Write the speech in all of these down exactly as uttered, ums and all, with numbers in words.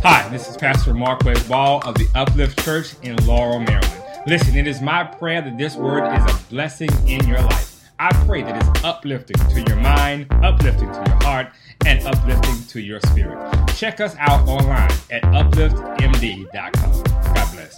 Hi, this is Pastor Marquez Ball of the Uplift Church in Laurel, Maryland. Listen, it is my prayer that this word is a blessing in your life. I pray that it's uplifting to your mind, uplifting to your heart, and uplifting to your spirit. Check us out online at uplift m d dot com. God bless.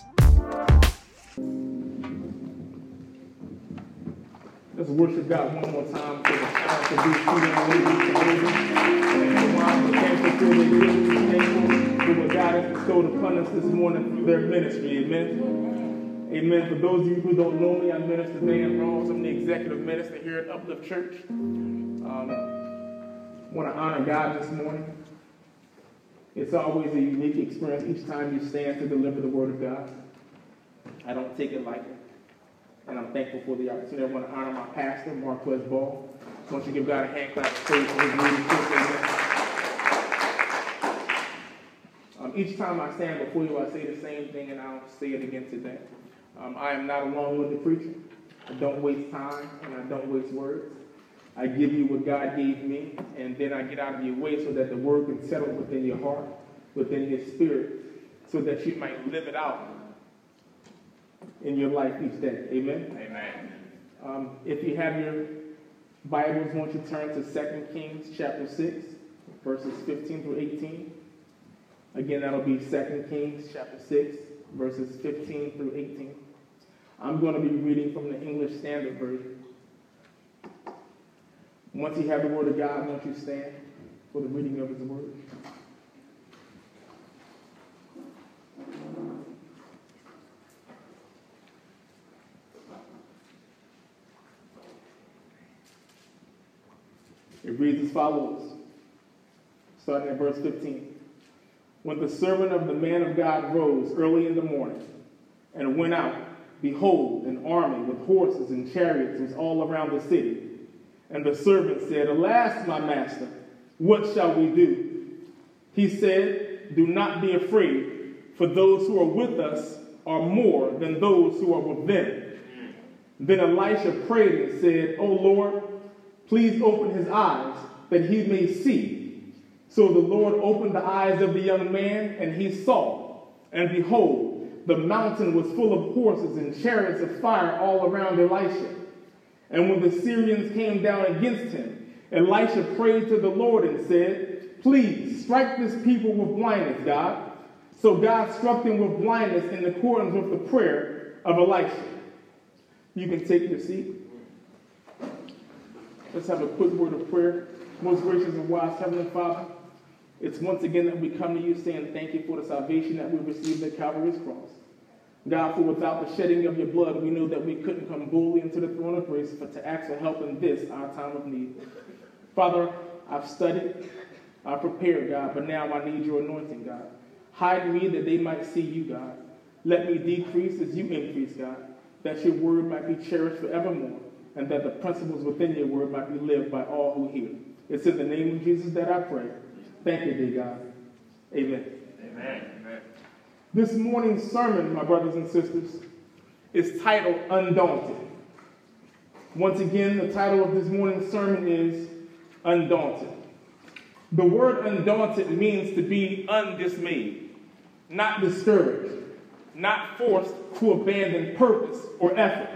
Let's worship God one more time for the power to be true and living and while we thankful for the gifts, thankful for what God has bestowed upon us this morning through their ministry. Amen. Amen. For those of you who don't know me, I'm Minister Dan Rawls. I'm the executive minister here at Uplift Church. Um, I want to honor God this morning. It's always a unique experience each time you stand to deliver the word of God. I don't take it lightly. And I'm thankful for the opportunity. I want to honor my pastor, Marquez Ball. I want you to give God a hand clap of praise for his leadership. Um, each time I stand before you, I say the same thing, and I'll say it again today. Um, I am not a long-winded preacher. I don't waste time, and I don't waste words. I give you what God gave me, and then I get out of your way so that the word can settle within your heart, within your spirit, so that you might live it out in your life each day. Amen? Amen. Um, if you have your Bibles, won't you turn to Second Kings chapter six, verses fifteen through eighteen. Again, that'll be Second Kings chapter six, verses fifteen through eighteen. I'm going to be reading from the English Standard Version. Once you have the Word of God, won't you stand for the reading of His Word? It reads as follows, starting at verse fifteen. When the servant of the man of God rose early in the morning and went out, behold, an army with horses and chariots was all around the city. And the servant said, Alas, my master, what shall we do? He said, Do not be afraid, for those who are with us are more than those who are with them. Then Elisha prayed and said, O Lord, please open his eyes that he may see. So the Lord opened the eyes of the young man, and he saw. And behold, the mountain was full of horses and chariots of fire all around Elisha. And when the Syrians came down against him, Elisha prayed to the Lord and said, Please strike this people with blindness, God. So God struck them with blindness in accordance with the prayer of Elisha. You can take your seat. Let's have a quick word of prayer. Most gracious and wise Heavenly Father, it's once again that we come to you saying thank you for the salvation that we received at Calvary's cross. God, for without the shedding of your blood, we know that we couldn't come boldly into the throne of grace, but to ask for help in this, our time of need. Father, I've studied, I've prepared, God, but now I need your anointing, God. Hide me that they might see you, God. Let me decrease as you increase, God, that your word might be cherished forevermore, and that the principles within your word might be lived by all who hear. It's in the name of Jesus that I pray. Thank you, dear God. Amen. Amen. Amen. This morning's sermon, my brothers and sisters, is titled Undaunted. Once again, the title of this morning's sermon is Undaunted. The word undaunted means to be undismayed, not discouraged, not forced to abandon purpose or effort.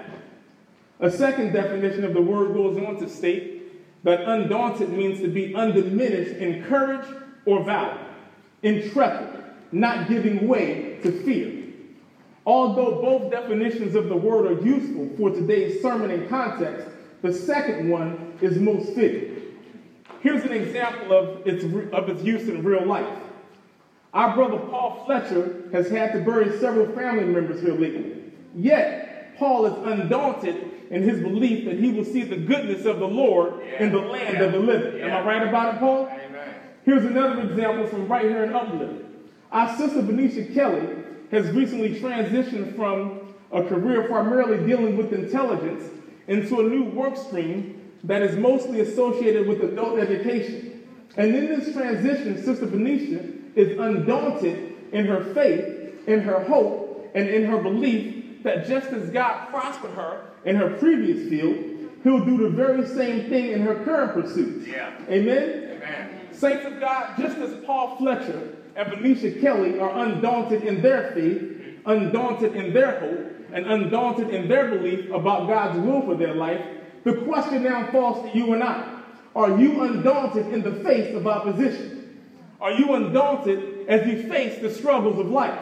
A second definition of the word goes on to state that undaunted means to be undiminished in courage or valor, intrepid, not giving way to fear. Although both definitions of the word are useful for today's sermon and context, the second one is most fitting. Here's an example of its, of its use in real life. Our brother Paul Fletcher has had to bury several family members here lately. Yet, Paul is undaunted in his belief that he will see the goodness of the Lord yeah. in the land yeah. of the living. Yeah. Am I right about it, Paul? Amen. Here's another example from right here in Uplift. Our sister Venetia Kelly has recently transitioned from a career primarily dealing with intelligence into a new work stream that is mostly associated with adult education. And in this transition, Sister Venetia is undaunted in her faith, in her hope, and in her belief that just as God prospered her in her previous field, he'll do the very same thing in her current pursuits. Yeah. Amen? Amen. Saints of God, just as Paul Fletcher and Benicia Kelly are undaunted in their faith, undaunted in their hope, and undaunted in their belief about God's will for their life, the question now falls to you and I. Are you undaunted in the face of opposition? Are you undaunted as you face the struggles of life?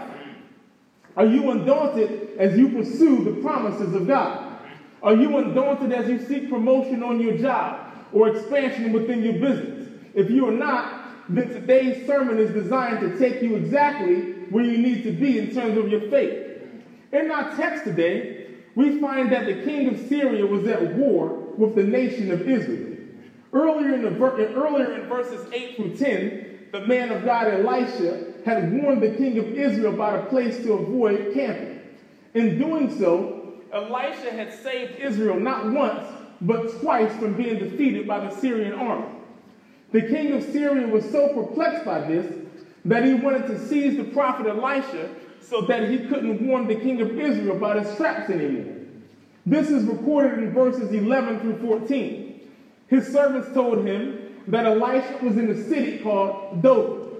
Are you undaunted as you pursue the promises of God? Are you undaunted as you seek promotion on your job or expansion within your business? If you are not, then today's sermon is designed to take you exactly where you need to be in terms of your faith. In our text today, we find that the king of Syria was at war with the nation of Israel. Earlier in, the ver- earlier in verses eight through ten, the man of God Elisha had warned the king of Israel about a place to avoid camping. In doing so, Elisha had saved Israel not once, but twice from being defeated by the Syrian army. The king of Syria was so perplexed by this that he wanted to seize the prophet Elisha so that he couldn't warn the king of Israel about his traps anymore. This is recorded in verses eleven through fourteen. His servants told him that Elisha was in a city called Dothan.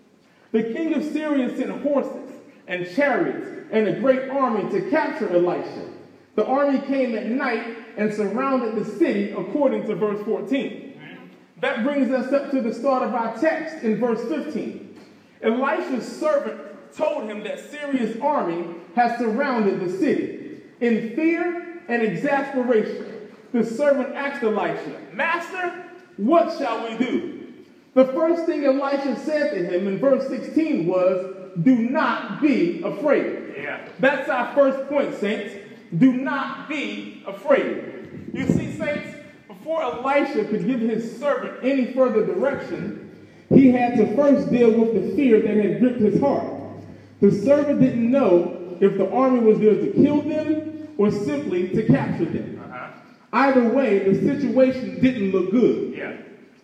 The king of Syria sent horses and chariots and a great army to capture Elisha. The army came at night and surrounded the city, according to verse fourteen. That brings us up to the start of our text in verse fifteen. Elisha's servant told him that Syria's army has surrounded the city. In fear and exasperation, the servant asked Elisha, "Master, what shall we do?" The first thing Elisha said to him in verse sixteen was, "Do not be afraid." Yeah. That's our first point, saints. Do not be afraid. You see, saints, before Elisha could give his servant any further direction, he had to first deal with the fear that had gripped his heart. The servant didn't know if the army was there to kill them or simply to capture them. Uh-huh. Either way, the situation didn't look good. Yeah.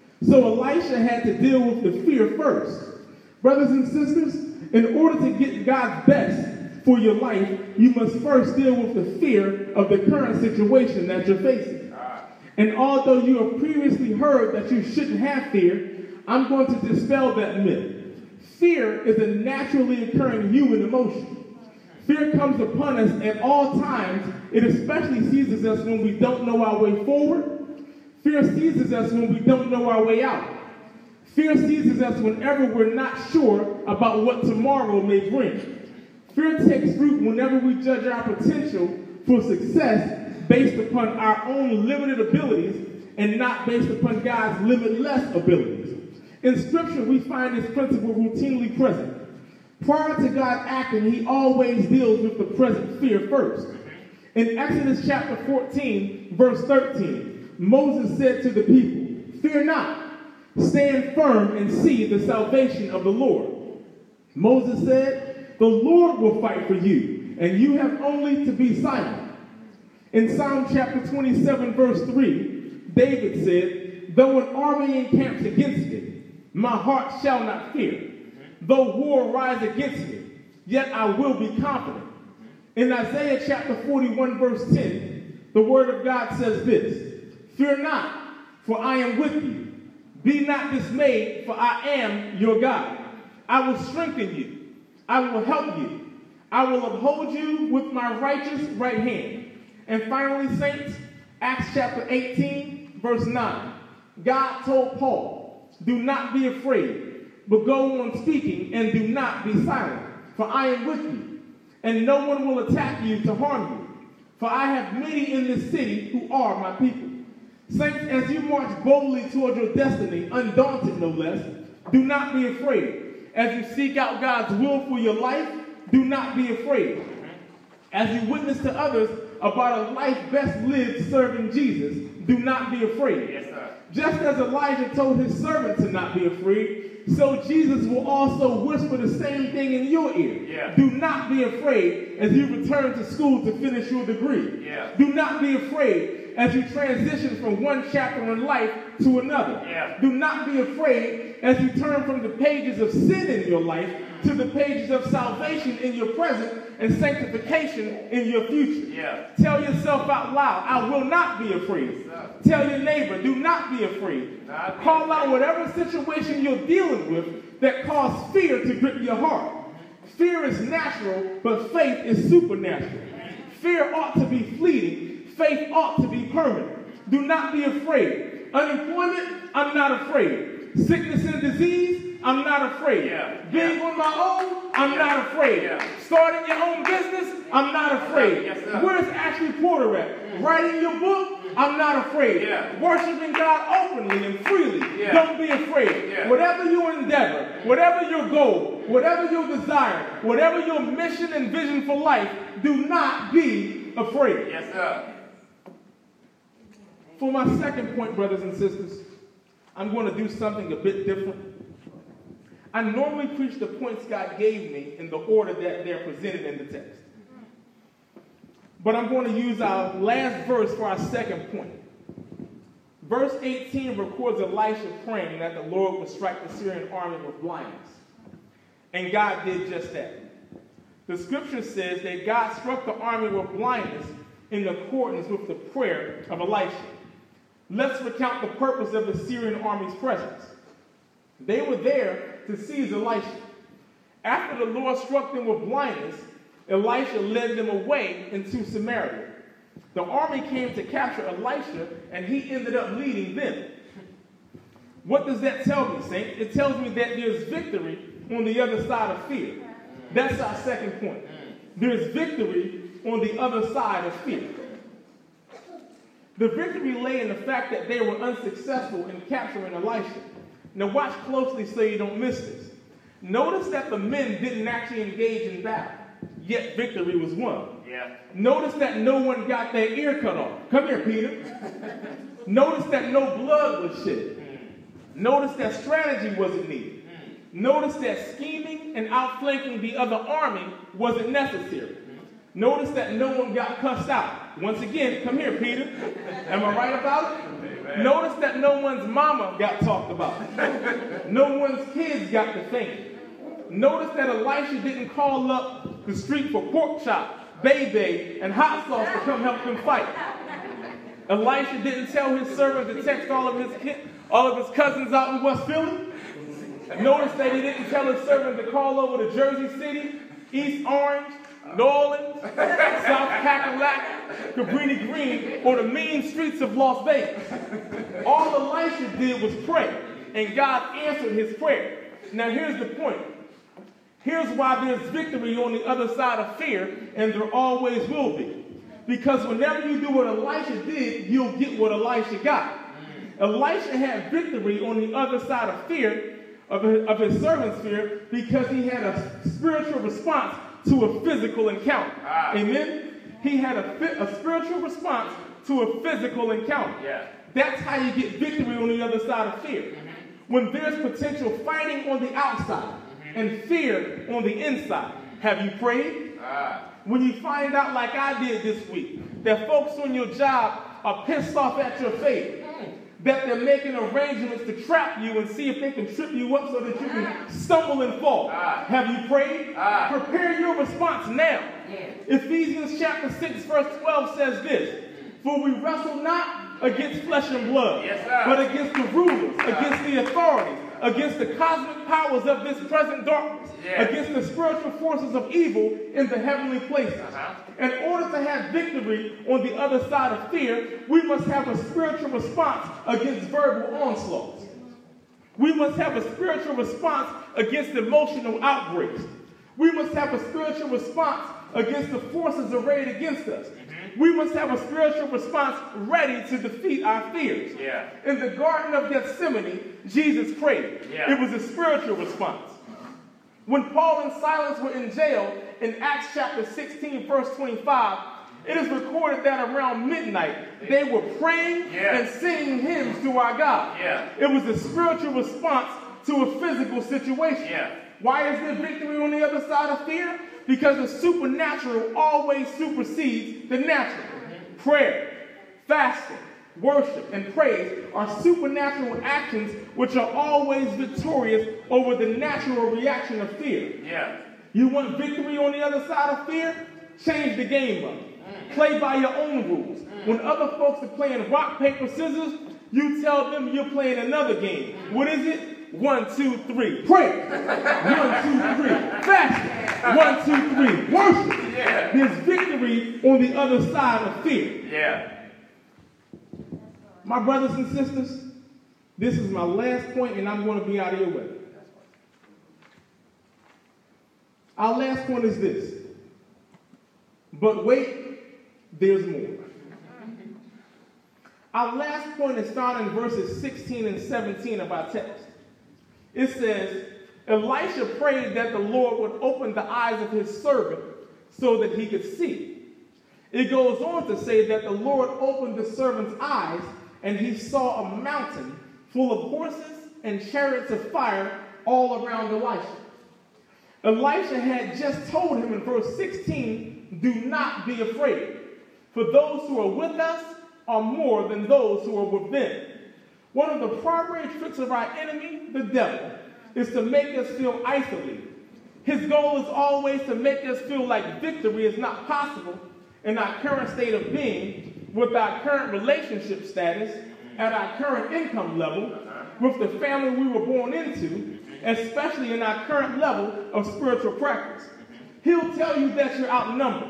So Elisha had to deal with the fear first. Brothers and sisters, in order to get God's best for your life, you must first deal with the fear of the current situation that you're facing. And although you have previously heard that you shouldn't have fear, I'm going to dispel that myth. Fear is a naturally occurring human emotion. Fear comes upon us at all times. It especially seizes us when we don't know our way forward. Fear seizes us when we don't know our way out. Fear seizes us whenever we're not sure about what tomorrow may bring. Fear takes root whenever we judge our potential for success based upon our own limited abilities and not based upon God's limitless abilities. In Scripture, we find this principle routinely present. Prior to God acting, he always deals with the present fear first. In Exodus chapter fourteen, verse thirteen, Moses said to the people, "Fear not, stand firm and see the salvation of the Lord." Moses said, "The Lord will fight for you, and you have only to be silent." In Psalm chapter twenty-seven, verse three, David said, "Though an army encamps against me, my heart shall not fear. Though war rise against me, yet I will be confident." In Isaiah chapter forty-one, verse ten, the word of God says this, "Fear not, for I am with you. Be not dismayed, for I am your God. I will strengthen you. I will help you. I will uphold you with my righteous right hand." And finally, saints, Acts chapter eighteen, verse nine. God told Paul, "Do not be afraid, but go on speaking and do not be silent, for I am with you, and no one will attack you to harm you. For I have many in this city who are my people." Saints, as you march boldly toward your destiny, undaunted no less, do not be afraid. As you seek out God's will for your life, do not be afraid. As you witness to others about a life best lived serving Jesus, do not be afraid. Yes, sir. Just as Elijah told his servant to not be afraid, so Jesus will also whisper the same thing in your ear. Yeah. Do not be afraid as you return to school to finish your degree. Yeah. Do not be afraid as you transition from one chapter in life to another. Yeah. Do not be afraid as you turn from the pages of sin in your life to the pages of salvation in your present and sanctification in your future. Yeah. Tell yourself out loud, I will not be afraid. Tell your neighbor, do not be afraid. Not Call out whatever situation you're dealing with that causes fear to grip your heart. Fear is natural, but faith is supernatural. Fear ought to be fleeting. Faith ought to be permanent. Do not be afraid. Unemployment, I'm not afraid. Sickness and disease, I'm not afraid. Yeah. Being Yeah. on my own, I'm Yeah. not afraid. Yeah. Starting your own business, I'm not afraid. Yes, sir. Where's Ashley Porter at? Writing your book, I'm not afraid. Yeah. Worshiping God openly and freely, Yeah. don't be afraid. Yeah. Whatever your endeavor, whatever your goal, whatever your desire, whatever your mission and vision for life, do not be afraid. Yes, sir. For my second point, brothers and sisters, I'm going to do something a bit different. I normally preach the points God gave me in the order that they're presented in the text. But I'm going to use our last verse for our second point. Verse eighteen records Elisha praying that the Lord would strike the Syrian army with blindness. And God did just that. The scripture says that God struck the army with blindness in accordance with the prayer of Elisha. Let's recount the purpose of the Syrian army's presence. They were there to seize Elisha. After the Lord struck them with blindness, Elisha led them away into Samaria. The army came to capture Elisha, and he ended up leading them. What does that tell me, Saint? It tells me that there's victory on the other side of fear. That's our second point. There's victory on the other side of fear. The victory lay in the fact that they were unsuccessful in capturing Elisha. Now watch closely so you don't miss this. Notice that the men didn't actually engage in battle, yet victory was won. Yeah. Notice that no one got their ear cut off. Come here, Peter. Notice that no blood was shed. Notice that strategy wasn't needed. Notice that scheming and outflanking the other army wasn't necessary. Notice that no one got cussed out. Once again, come here, Peter. Am I right about it? Amen. Notice that no one's mama got talked about. No one's kids got defamed. Notice that Elisha didn't call up the street for pork chop, baby, and hot sauce to come help them fight. Elisha didn't tell his servant to text all of his ki- all of his cousins out in West Philly. Notice that he didn't tell his servant to call over to Jersey City, East Orange, New Orleans, South Cackalack, Cabrini Green, or the mean streets of Las Vegas. All Elisha did was pray, and God answered his prayer. Now here's the point. Here's why there's victory on the other side of fear, and there always will be. Because whenever you do what Elisha did, you'll get what Elisha got. Elisha had victory on the other side of fear, of his, of his servant's fear, because he had a spiritual response to a physical encounter. Ah. Amen? He had a, a spiritual response to a physical encounter. Yeah. That's how you get victory on the other side of fear. Mm-hmm. When there's potential fighting on the outside mm-hmm. and fear on the inside. Have you prayed? Ah. When you find out, like I did this week, that folks on your job are pissed off at your faith, that they're making arrangements to trap you and see if they can trip you up so that you can stumble and fall. Ah. Have you prayed? Ah. Prepare your response now. Yeah. Ephesians chapter six verse twelve says this, for we wrestle not against flesh and blood, yes, but against the rulers, ah. against the authorities, against the cosmic powers of this present darkness, yeah. against the spiritual forces of evil in the heavenly places. Uh-huh. In order to have victory on the other side of fear, we must have a spiritual response against verbal onslaughts. We must have a spiritual response against emotional outbreaks. We must have a spiritual response against the forces arrayed against us. Mm-hmm. We must have a spiritual response ready to defeat our fears. Yeah. In the Garden of Gethsemane, Jesus prayed. Yeah. It was a spiritual response. When Paul and Silas were in jail, in Acts chapter sixteen, verse twenty-five, it is recorded that around midnight, they were praying yeah. and singing hymns to our God. Yeah. It was a spiritual response to a physical situation. Yeah. Why is there victory on the other side of fear? Because the supernatural always supersedes the natural. Mm-hmm. Prayer, fasting, worship, and praise are supernatural actions which are always victorious over the natural reaction of fear. Yeah. You want victory on the other side of fear? Change the game up. Mm. Play by your own rules. Mm. When other folks are playing rock, paper, scissors, you tell them you're playing another game. Mm. What is it? One, two, three. Pray. One, two, three. Fast. One, two, three. Worship. Yeah. There's victory on the other side of fear. Yeah. My brothers and sisters, this is my last point, and I'm going to be out of your way. Our last point is this. But wait, there's more. Our last point is found in verses sixteen and seventeen of our text. It says, Elisha prayed that the Lord would open the eyes of his servant so that he could see. It goes on to say that the Lord opened the servant's eyes, and he saw a mountain full of horses and chariots of fire all around Elisha. Elisha had just told him in verse sixteen, do not be afraid, for those who are with us are more than those who are with them. One of the primary tricks of our enemy, the devil, is to make us feel isolated. His goal is always to make us feel like victory is not possible in our current state of being, with our current relationship status, at our current income level, with the family we were born into, especially in our current level of spiritual practice. He'll tell you that you're outnumbered,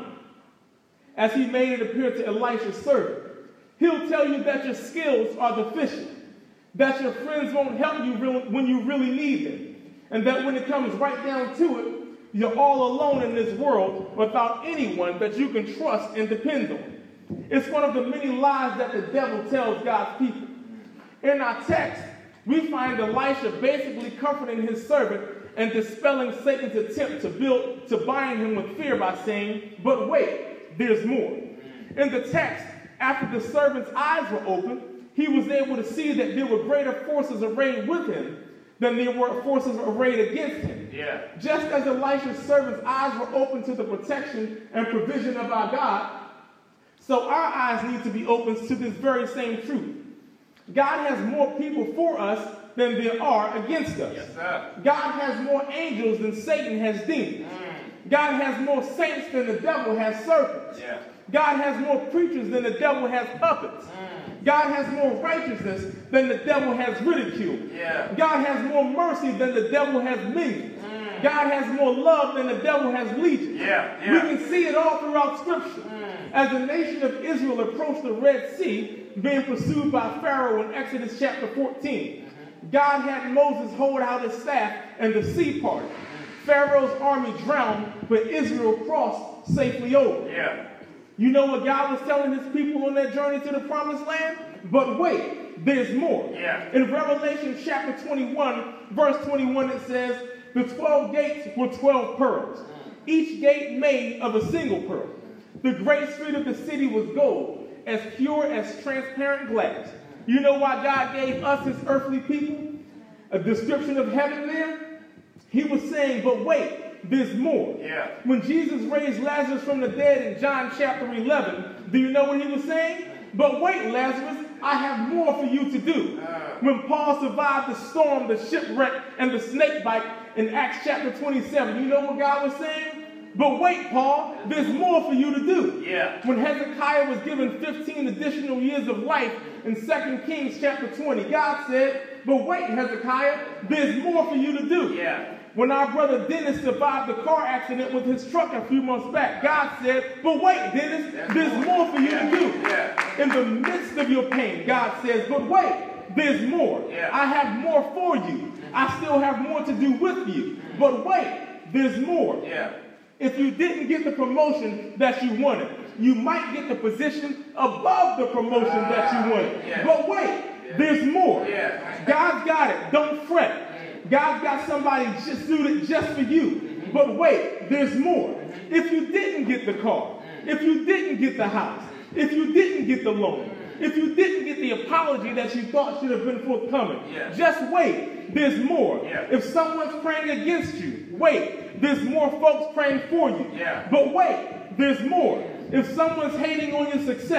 as he made it appear to Elisha's servant. He'll tell you that your skills are deficient, that your friends won't help you when you really need them, and that when it comes right down to it, you're all alone in this world without anyone that you can trust and depend on. It's one of the many lies that the devil tells God's people. In our text, we find Elisha basically comforting his servant and dispelling Satan's attempt to build, to bind him with fear by saying, but wait, there's more. In the text, after the servant's eyes were opened, he was able to see that there were greater forces arrayed with him than there were forces arrayed against him. Yeah. Just as Elisha's servant's eyes were open to the protection and provision of our God, so our eyes need to be open to this very same truth. God has more people for us than there are against us. Yes, sir. God has more angels than Satan has demons. Mm. God has more saints than the devil has serpents. Yeah. God has more preachers than the devil has puppets. Mm. God has more righteousness than the devil has ridicule. Yeah. God has more mercy than the devil has minions. Mm. God has more love than the devil has legions. Yeah. Yeah. We can see it all throughout Scripture. Mm. As the nation of Israel approached the Red Sea, being pursued by Pharaoh in Exodus chapter fourteen, mm-hmm. God had Moses hold out his staff and the sea parted. Mm-hmm. Pharaoh's army drowned, but Israel crossed safely over. Yeah. You know what God was telling his people on their journey to the promised land? But wait, there's more. Yeah. In Revelation chapter twenty-one, verse twenty-one, it says, the twelve gates were twelve pearls, each gate made of a single pearl. The great street of the city was gold, as pure as transparent glass. You know why God gave us, his earthly people, a description of heaven there? He was saying, but wait, there's more. Yeah. When Jesus raised Lazarus from the dead in John chapter eleven, do you know what he was saying? But wait, Lazarus, I have more for you to do. Uh. When Paul survived the storm, the shipwreck, and the snake bite in Acts chapter twenty-seven, you know what God was saying? But wait, Paul, there's more for you to do. Yeah. When Hezekiah was given fifteen additional years of life in Second Kings chapter twenty, God said, but wait, Hezekiah, there's more for you to do. Yeah. When our brother Dennis survived the car accident with his truck a few months back, God said, but wait, Dennis, That's there's more. more for you yeah. to do. Yeah. In the midst of your pain, God says, but wait, there's more. Yeah. I have more for you. I still have more to do with you. But wait, there's more. Yeah. If you didn't get the promotion that you wanted, you might get the position above the promotion uh, that you wanted. Yeah. But wait, yeah. there's more. Yeah. God's got it. Don't fret. God's got somebody just suited just for you. Mm-hmm. But wait, there's more. Mm-hmm. If you didn't get the car, mm-hmm. if you didn't get the house, if you didn't get the loan, mm-hmm. if you didn't get the apology that you thought should have been forthcoming, yeah. just wait, there's more. Yeah. If someone's praying against you, wait, there's more folks praying for you. Yeah. But wait, there's more. If someone's hating on your success,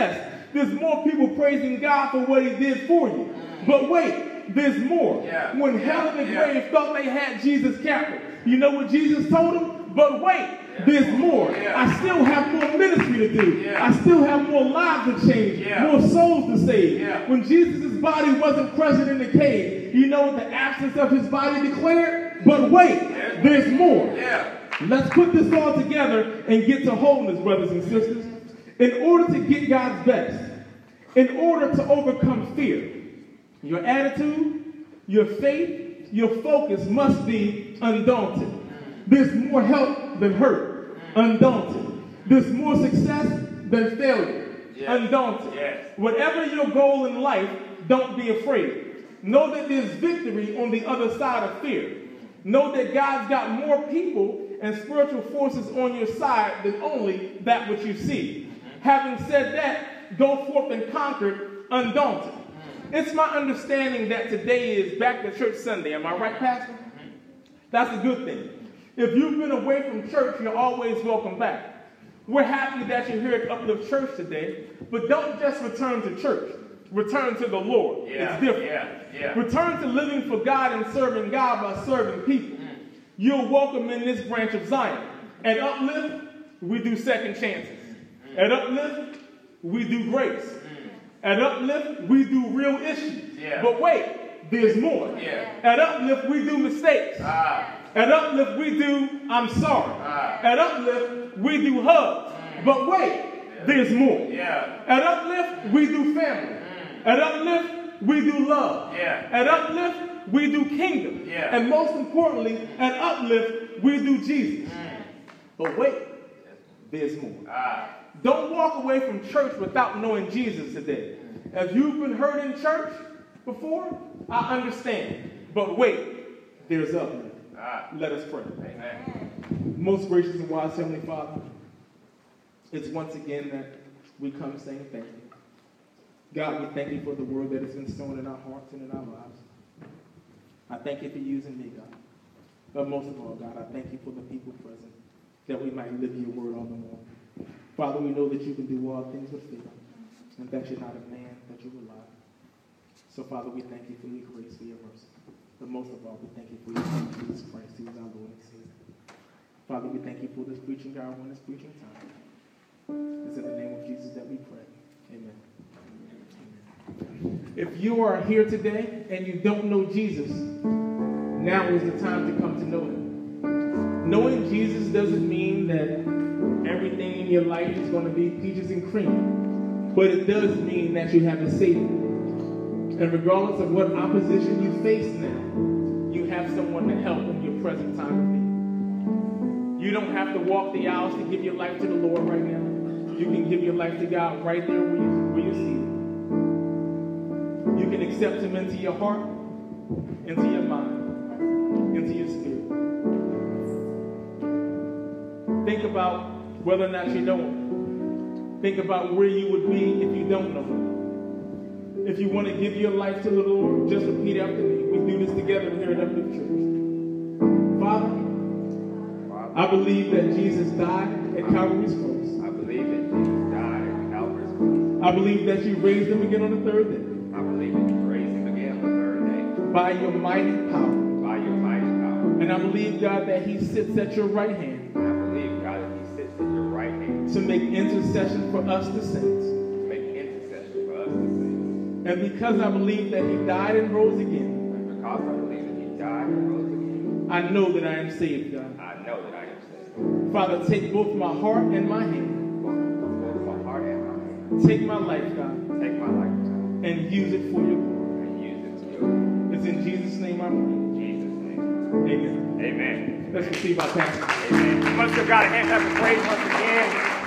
There's more people praising God for what he did for you. But wait, there's more. Yeah. When hell and the Yeah. grave thought they had Jesus captive, you know what Jesus told them? But wait, there's more. Yeah. I still have more ministry to do. Yeah. I still have more lives to change, Yeah. more souls to save. Yeah. When Jesus' body wasn't present in the cave, you know what the absence of his body declared? But wait, there's more. Yeah. Let's put this all together and get to wholeness, brothers and sisters. In order to get God's best, in order to overcome fear, your attitude, your faith, your focus must be undaunted. There's more help than hurt. Undaunted. There's more success than failure. Yes. Undaunted. Yes. Whatever your goal in life, don't be afraid. Know that there's victory on the other side of fear. Know that God's got more people and spiritual forces on your side than only that which you see. Having said that, go forth and conquer undaunted. It's my understanding that today is Back to Church Sunday. Am I right, Pastor? That's a good thing. If you've been away from church, you're always welcome back. We're happy that you're here at Uplift Church today, but don't just return to church. Return to the Lord. Yeah, it's different. yeah, yeah. Return to living for God and serving God by serving people. Mm. You're welcome in this branch of Zion. At Uplift, we do second chances. Mm. At Uplift, we do grace. Mm. At Uplift, we do real issues. Yeah. But wait, there's more. Yeah. At Uplift, we do mistakes. Ah. At Uplift, we do I'm sorry. Ah. At Uplift, we do hugs. Mm. But wait, yeah. there's more. Yeah. At Uplift, we do family. Mm. At Uplift, we do love. Yeah. At Uplift, we do kingdom. Yeah. And most importantly, at Uplift, we do Jesus. Mm. But wait, there's more. Ah. Don't walk away from church without knowing Jesus today. If you've been hurt in church before, I understand. But wait, there's Uplift. Ah. Let us pray. Amen. Most gracious and wise Heavenly Father, it's once again that we come saying thank you. God, we thank you for the word that has been sown in our hearts and in our lives. I thank you for using me, God. But most of all, God, I thank you for the people present, that we might live your word all the more. Father, we know that you can do all things with favor, and that you're not a man that you will lie. So, Father, we thank you for your grace, for your mercy. But most of all, we thank you for your Son, Jesus Christ, who is our Lord and Savior. Father, we thank you for this preaching hour and this preaching time. It's in the name of Jesus that we pray. Amen. If you are here today and you don't know Jesus, now is the time to come to know him. Knowing Jesus doesn't mean that everything in your life is going to be peaches and cream, but it does mean that you have a Savior. And regardless of what opposition you face now, you have someone to help in your present time of need. You don't have to walk the aisles to give your life to the Lord right now. You can give your life to God right there where you, where you see it. You can accept him into your heart, into your mind, into your spirit. Think about whether or not you know him. Think about where you would be if you don't know him. If you want to give your life to the Lord, just repeat after me. We do this together here at Uplift Church. Father, I believe that Jesus died at Calvary's cross. I believe that Jesus died at Calvary's cross. I believe that you raised him again on the third day. I believe that you raised him again on the third day. By your mighty power. By your mighty power. And I believe, God, that he sits at your right hand. And I believe, God, that he sits at your right hand. To make intercession for us, the saints. To make intercession for us, the saints. And because I believe that he died and rose again. And because I believe that he died and rose again. I know that I am saved, God. I know that I am saved. Father, take both my heart and my hand. Both my heart and my hand. Take my life, God. Take my life, God. And use it for your glory. And use it to your glory. It's in Jesus' name I pray. In Jesus' name. Amen. Amen. Let's receive our pastor. Amen. Let's give God a hand clap of praise once again.